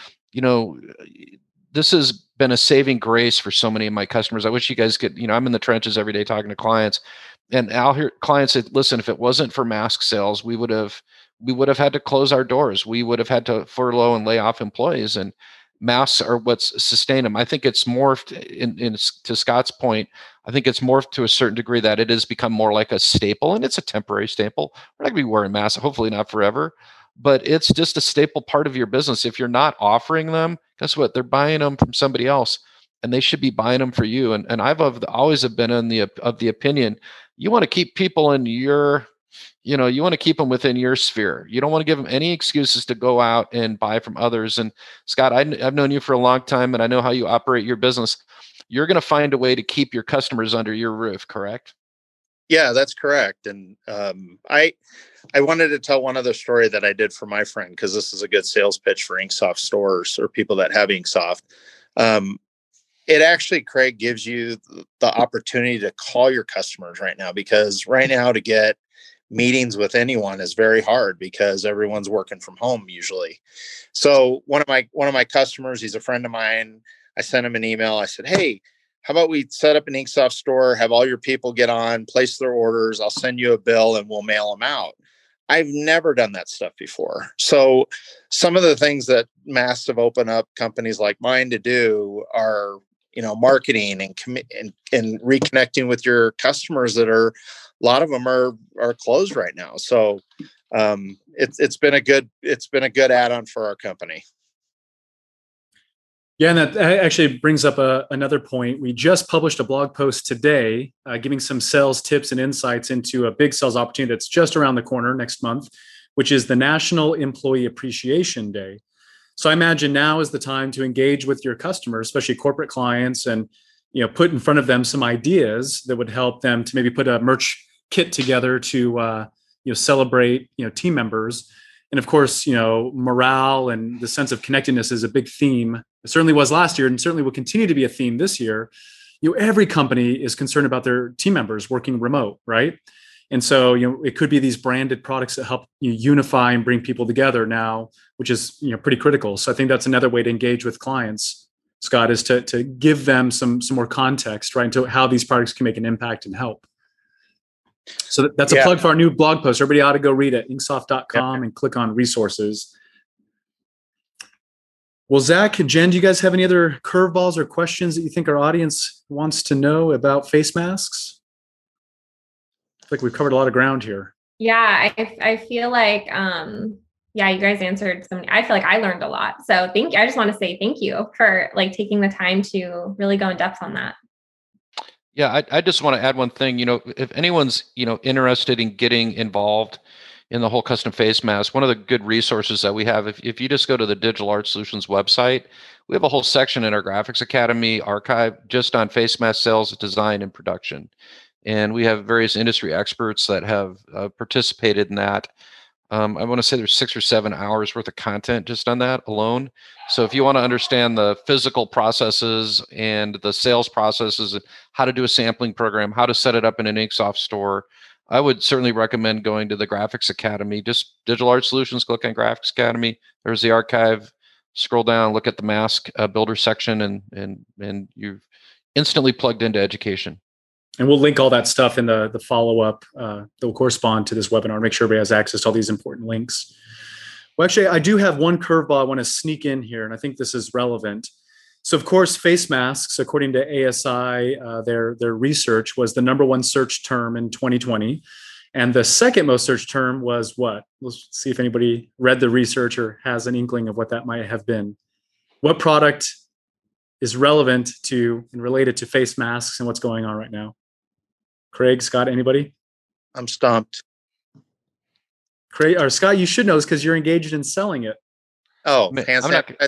Speaker 3: this has been a saving grace for so many of my customers. I wish you guys could, I'm in the trenches every day talking to clients, and I'll hear clients say, listen, if it wasn't for mask sales, we would have had to close our doors. We would have had to furlough and lay off employees, and masks are what's sustained them. I think it's morphed to Scott's point. I think it's morphed to a certain degree that it has become more like a staple, and it's a temporary staple. We're not going to be wearing masks, hopefully not forever, but it's just a staple part of your business. If you're not offering them, guess what? They're buying them from somebody else. and they should be buying them for you. And always have been of the opinion, you want to keep people in your, you want to keep them within your sphere. You don't want to give them any excuses to go out and buy from others. And Scott, I've known you for a long time, and I know how you operate your business. You're going to find a way to keep your customers under your roof, correct?
Speaker 2: Yeah, that's correct. And I wanted to tell one other story that I did for my friend, because this is a good sales pitch for Inksoft stores or people that have Inksoft. It actually, Craig, gives you the opportunity to call your customers right now, because right now to get meetings with anyone is very hard because everyone's working from home usually. So one of my customers, he's a friend of mine. I sent him an email. I said, hey, how about we set up an Inksoft store, have all your people get on, place their orders. I'll send you a bill and we'll mail them out. I've never done that stuff before. So some of the things that masks have opened up companies like mine to do are, marketing and reconnecting with your customers that are, a lot of them are closed right now. So it's been a good add-on for our company.
Speaker 1: Yeah, and that actually brings up another point. We just published a blog post today giving some sales tips and insights into a big sales opportunity that's just around the corner next month, which is the National Employee Appreciation Day. So I imagine now is the time to engage with your customers, especially corporate clients, and put in front of them some ideas that would help them to maybe put a merch kit together to celebrate team members. And of course, morale and the sense of connectedness is a big theme. It certainly was last year, and certainly will continue to be a theme this year. Every company is concerned about their team members working remote, right? And so, it could be these branded products that help you unify and bring people together now, which is pretty critical. So I think that's another way to engage with clients, Scott, is to give them some more context, right, into how these products can make an impact and help. So that's a plug for our new blog post. Everybody ought to go read it, inksoft.com, and click on resources. Well, Zach, Jen, do you guys have any other curveballs or questions that you think our audience wants to know about face masks? I feel like we've covered a lot of ground here.
Speaker 5: Yeah, I feel like, you guys answered some. I feel like I learned a lot. So I just want to say thank you for taking the time to really go in depth on that.
Speaker 3: Yeah, I just want to add one thing. If anyone's interested in getting involved in the whole custom face mask, one of the good resources that we have, if you just go to the Digital Art Solutions website, we have a whole section in our Graphics Academy archive just on face mask sales, design, and production. And we have various industry experts that have participated in that. I want to say there's 6 or 7 hours worth of content just on that alone. So if you want to understand the physical processes and the sales processes, how to do a sampling program, how to set it up in an Inksoft store, I would certainly recommend going to the Graphics Academy. Just Digital Art Solutions, click on Graphics Academy. There's the archive. Scroll down, look at the mask builder section, and you've instantly plugged into education.
Speaker 1: And we'll link all that stuff in the follow-up that will correspond to this webinar. Make sure everybody has access to all these important links. Well, actually, I do have one curveball I want to sneak in here, and I think this is relevant. So, of course, face masks, according to ASI, their research was the #1 search term in 2020. And the second most searched term was what? Let's see if anybody read the research or has an inkling of what that might have been. What product is relevant to and related to face masks and what's going on right now? Craig, Scott, anybody?
Speaker 2: I'm stumped.
Speaker 1: Craig or Scott, you should know this because you're engaged in selling it.
Speaker 2: Oh, hand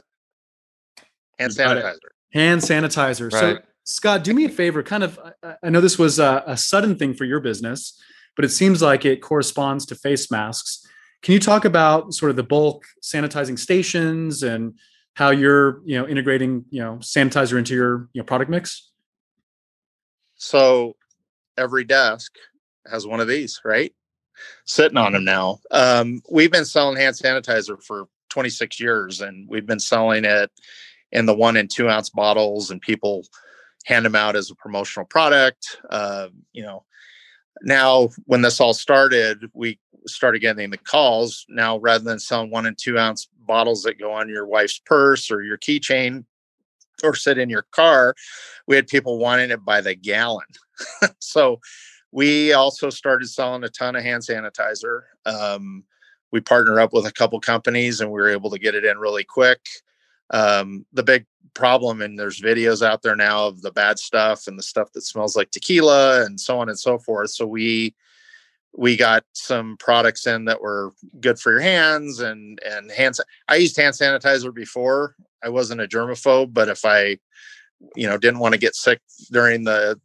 Speaker 2: sanitizer.
Speaker 1: Hand sanitizer.
Speaker 3: Right.
Speaker 1: So, Scott, do me a favor. I know this was a sudden thing for your business, but it seems like it corresponds to face masks. Can you talk about sort of the bulk sanitizing stations and how you're, integrating, sanitizer into your product mix?
Speaker 2: So every desk has one of these, right? Sitting on them now. We've been selling hand sanitizer for 26 years, and we've been selling it in the 1 and 2 ounce bottles, and people hand them out as a promotional product. Now when this all started, we started getting the calls. Now, rather than selling 1 and 2 ounce bottles that go on your wife's purse or your keychain or sit in your car, we had people wanting it by the gallon. So we also started selling a ton of hand sanitizer. We partner up with a couple companies, and we were able to get it in really quick. The big problem, and there's videos out there now of the bad stuff and the stuff that smells like tequila and so on and so forth. So we got some products in that were good for your hands and I used hand sanitizer before. I wasn't a germaphobe, but if I, didn't want to get sick during the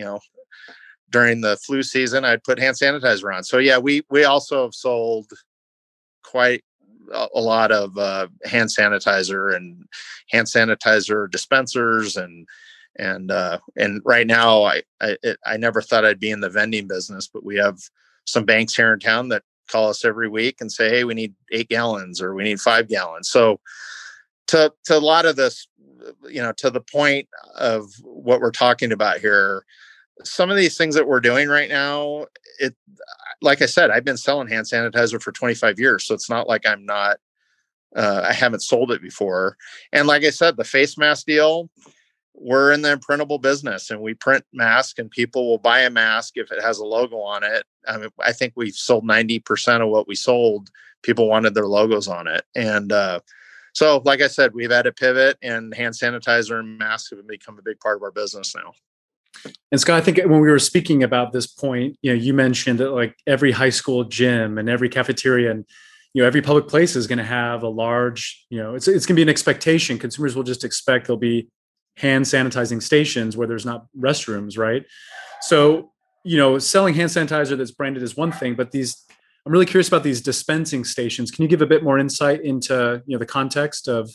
Speaker 2: flu season, I'd put hand sanitizer on. So yeah, we also have sold quite a lot of hand sanitizer and hand sanitizer dispensers and right now I never thought I'd be in the vending business, but we have some banks here in town that call us every week and say, hey, we need 8 gallons or we need 5 gallons. So to a lot of this, to the point of what we're talking about here, some of these things that we're doing right now, like I said, I've been selling hand sanitizer for 25 years. So it's not like I'm not, I haven't sold it before. And like I said, the face mask deal, we're in the printable business and we print masks and people will buy a mask if it has a logo on it. I mean, I think we've sold 90% of what we sold. People wanted their logos on it. And so, like I said, we've had to pivot, and hand sanitizer and masks have become a big part of our business now.
Speaker 1: And Scott, I think when we were speaking about this point, you mentioned that like every high school gym and every cafeteria and every public place is going to have a large, it's going to be an expectation. Consumers will just expect there'll be hand sanitizing stations where there's not restrooms, right? So, selling hand sanitizer that's branded is one thing, but I'm really curious about these dispensing stations. Can you give a bit more insight into, the context of?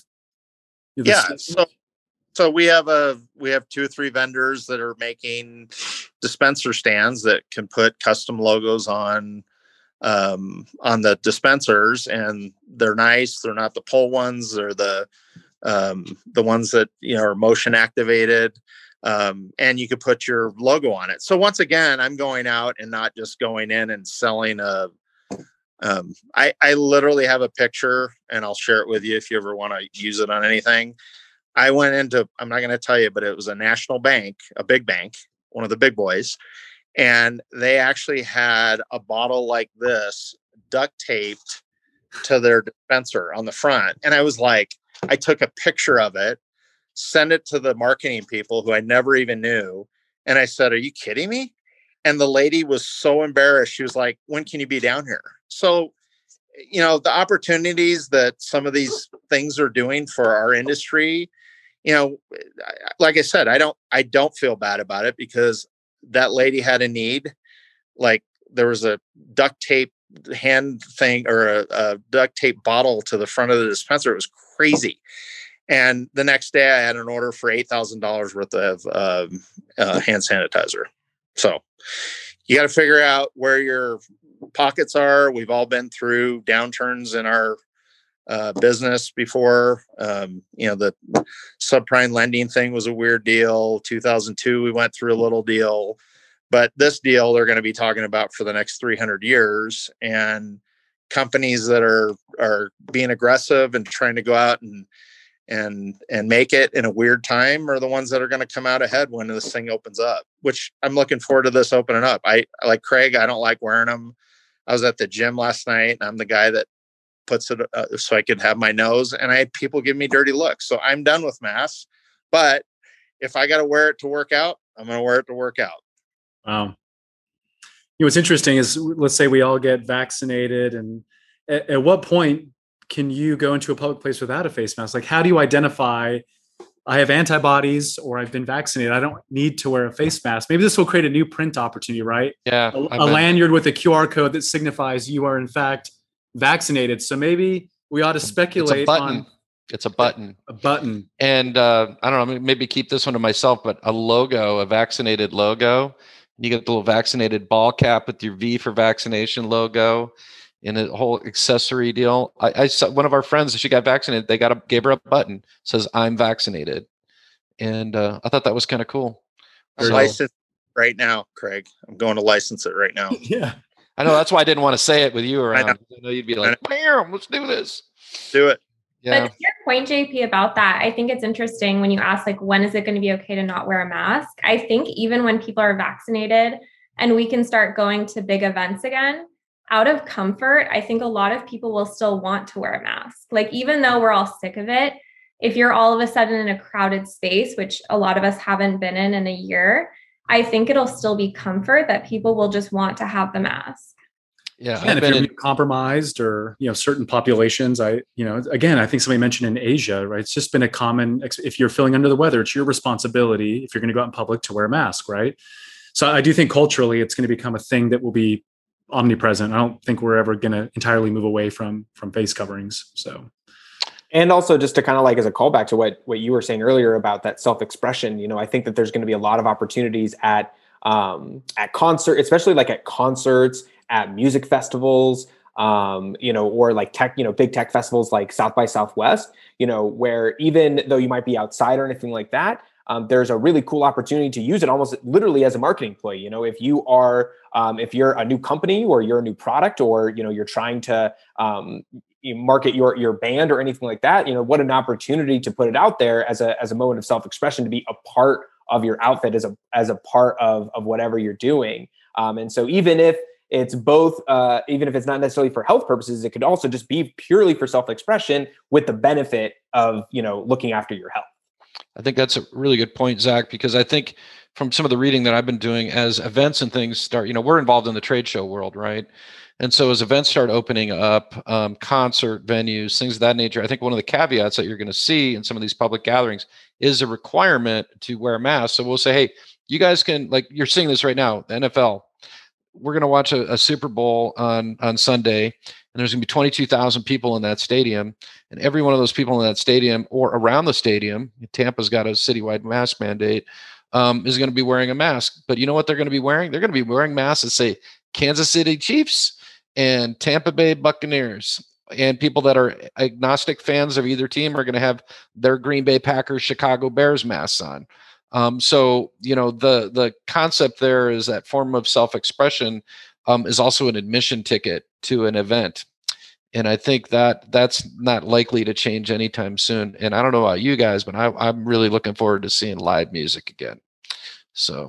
Speaker 2: So we have 2 or 3 vendors that are making dispenser stands that can put custom logos on the dispensers, and they're nice. They're not the pull ones. They're the ones that are motion activated, and you could put your logo on it. So once again, I'm going out and not just going in and selling I literally have a picture, and I'll share it with you if you ever want to use it on anything. I went into, I'm not going to tell you, but it was a national bank, a big bank, one of the big boys. And they actually had a bottle like this duct taped to their dispenser on the front. And I was like, I took a picture of it, sent it to the marketing people who I never even knew. And I said, are you kidding me? And the lady was so embarrassed. She was like, when can you be down here? So, the opportunities that some of these things are doing for our industry, like I said, I don't feel bad about it, because that lady had a need. Like, there was a duct tape hand thing or a duct tape bottle to the front of the dispenser. It was crazy. And the next day I had an order for $8,000 worth of hand sanitizer. So you got to figure out where your pockets are. We've all been through downturns in our business before. The subprime lending thing was a weird deal. 2002, we went through a little deal, but this deal they're going to be talking about for the next 300 years. And companies that are being aggressive and trying to go out and make it in a weird time are the ones that are going to come out ahead when this thing opens up, which I'm looking forward to this opening up. I like Craig. I don't like wearing them. I was at the gym last night, and I'm the guy that puts it so I could have my nose, and I had people give me dirty looks. So I'm done with masks, but if I got to wear it to work out, I'm going to wear it to work out.
Speaker 1: Wow. What's interesting is, let's say we all get vaccinated, and at what point can you go into a public place without a face mask? Like, how do you identify I have antibodies or I've been vaccinated? I don't need to wear a face mask. Maybe this will create a new print opportunity, right?
Speaker 3: Yeah.
Speaker 1: A lanyard with a QR code that signifies you are in fact vaccinated. So maybe we ought to speculate
Speaker 3: it's a button.
Speaker 1: on
Speaker 3: It's a button.
Speaker 1: A button.
Speaker 3: And I don't know, maybe keep this one to myself, but a logo, a vaccinated logo. You get the little vaccinated ball cap with your V for vaccination logo, and a whole accessory deal. I saw one of our friends, she got vaccinated. They gave her a button, says "I'm vaccinated," and I thought that was kind of cool.
Speaker 2: I'm licensed right now, Craig. I'm going to license it right now.
Speaker 1: Yeah,
Speaker 3: I know. That's why I didn't want to say it with you around. I know you'd be like, "Bam, let's do this."
Speaker 2: Do it.
Speaker 3: Yeah.
Speaker 5: But to your point, JP, about that, I think it's interesting when you ask, like, when is it going to be okay to not wear a mask? I think even when people are vaccinated and we can start going to big events again, out of comfort, I think a lot of people will still want to wear a mask. Like, even though we're all sick of it, if you're all of a sudden in a crowded space, which a lot of us haven't been in a year, I think it'll still be comfort that people will just want to have the mask.
Speaker 3: Yeah,
Speaker 1: And if you're compromised or, certain populations, again, I think somebody mentioned in Asia, right? It's just been a common, if you're feeling under the weather, it's your responsibility, if you're going to go out in public, to wear a mask, right? So I do think culturally it's going to become a thing that will be omnipresent. I don't think we're ever going to entirely move away from face coverings. So.
Speaker 4: And also, just to kind of like as a callback to what you were saying earlier about that self-expression, I think that there's going to be a lot of opportunities at concert, especially like at concerts, at music festivals, or like tech, big tech festivals like South by Southwest, where even though you might be outside or anything like that, there's a really cool opportunity to use it almost literally as a marketing play. If you are, if you're a new company or you're a new product, or, you're trying to market your band or anything like that, what an opportunity to put it out there as a moment of self-expression, to be a part of your outfit, as a part of whatever you're doing. And so even if it's both, even if it's not necessarily for health purposes, it could also just be purely for self-expression with the benefit of, looking after your health.
Speaker 3: I think that's a really good point, Zach, because I think from some of the reading that I've been doing, as events and things start, we're involved in the trade show world, right? And so as events start opening up, concert venues, things of that nature, I think one of the caveats that you're going to see in some of these public gatherings is a requirement to wear masks. So we'll say, hey, you guys can, like you're seeing this right now, the NFL, we're going to watch a Super Bowl on Sunday, and there's going to be 22,000 people in that stadium. And every one of those people in that stadium or around the stadium, Tampa's got a citywide mask mandate, is going to be wearing a mask. But you know what they're going to be wearing? They're going to be wearing masks that say Kansas City Chiefs and Tampa Bay Buccaneers. And people that are agnostic fans of either team are going to have their Green Bay Packers, Chicago Bears masks on. So, the concept there is that form of self-expression is also an admission ticket to an event. And I think that that's not likely to change anytime soon. And I don't know about you guys, but I'm really looking forward to seeing live music again. So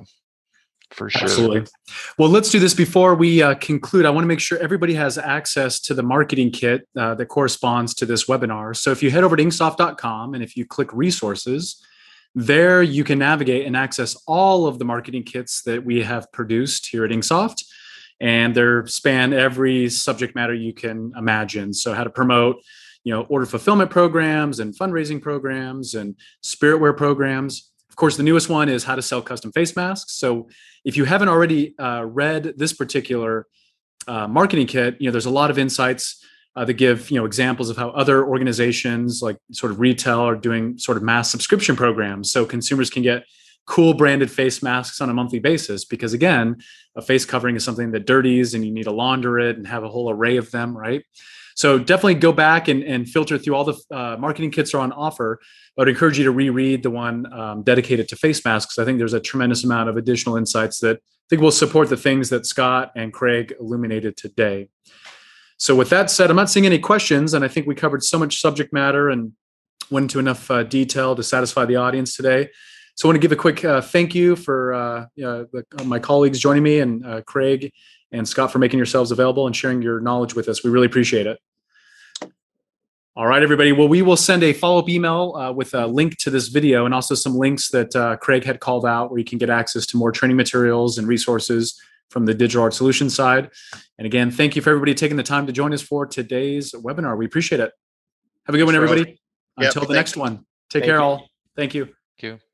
Speaker 3: for sure.
Speaker 1: Absolutely. Well, let's do this before we conclude. I want to make sure everybody has access to the marketing kit that corresponds to this webinar. So if you head over to inksoft.com and if you click resources, there you can navigate and access all of the marketing kits that we have produced here at Inksoft, and they span every subject matter you can imagine. So how to promote, order fulfillment programs and fundraising programs and spiritware programs. Of course, the newest one is how to sell custom face masks. So if you haven't already read this particular marketing kit, there's a lot of insights that give examples of how other organizations like sort of retail are doing sort of mass subscription programs, so consumers can get cool branded face masks on a monthly basis. Because again, a face covering is something that dirties and you need to launder it and have a whole array of them, right? So definitely go back and filter through all the marketing kits are on offer. I would encourage you to reread the one dedicated to face masks. I think there's a tremendous amount of additional insights that I think will support the things that Scott and Craig illuminated today. So with that said, I'm not seeing any questions, and I think we covered so much subject matter and went into enough detail to satisfy the audience today. So I want to give a quick thank you for my colleagues joining me, and Craig and Scott, for making yourselves available and sharing your knowledge with us. We really appreciate it. All right, everybody. Well, we will send a follow-up email with a link to this video and also some links that Craig had called out where you can get access to more training materials and resources from the Digital Art Solutions side. And again, thank you for everybody taking the time to join us for today's webinar. We appreciate it. Have a good one, everybody. Until the next one. Take care, all. Thank you.
Speaker 3: Thank you.